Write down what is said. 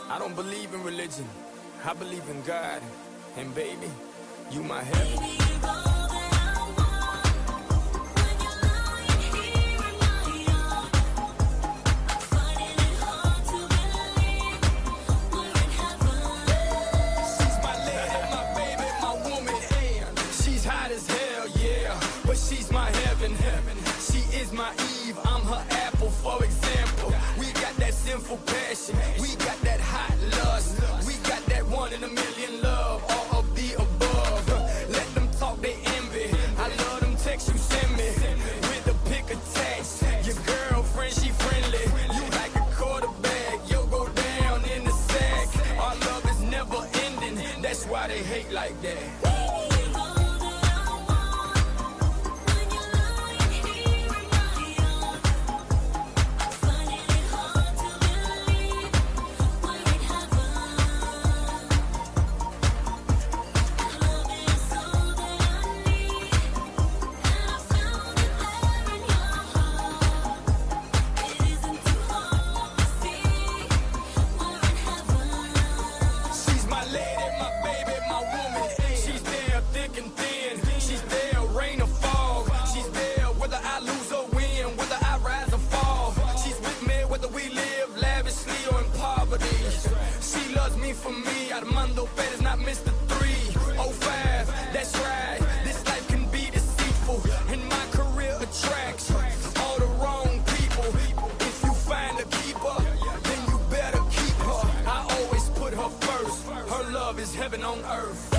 I don't believe in religion, I believe in God. And baby, you my heaven. Baby, you're all that I want. When you're lying here in my arms, I'm finding it hard to believe we're in heaven. She's my lady, my baby, my woman, and she's hot as hell, yeah, but she's my heaven. She is my Eve, I'm her apple, for example. We got that sinful passion, we got that hot lust, we got that one in a million love, all of the above. Let them talk, they envy. I love them texts you send me with the pick attached. Your girlfriend, she friendly. You like a quarterback, you'll go down in the sack. Our love is never ending, that's why they hate like that. Baby, you're all that I want. When you're lying here in my arms, I'm finding it hard to believe we're in heaven. Love is all that I need, and I found it there in your heart. It isn't too hard to see we're in heaven. She's my lady, my baby, my woman. She's there thick and thin. She's there, rain or fog. She's there whether I lose or win, whether I rise or fall. She's with me whether we live lavishly or in poverty. She loves me for me. Armando Perez, not Mr. 305. That's right. This life can be deceitful, and my career attracts all the wrong people. If you find a keeper, then you better keep her. I always put her first. Her love is heaven on earth.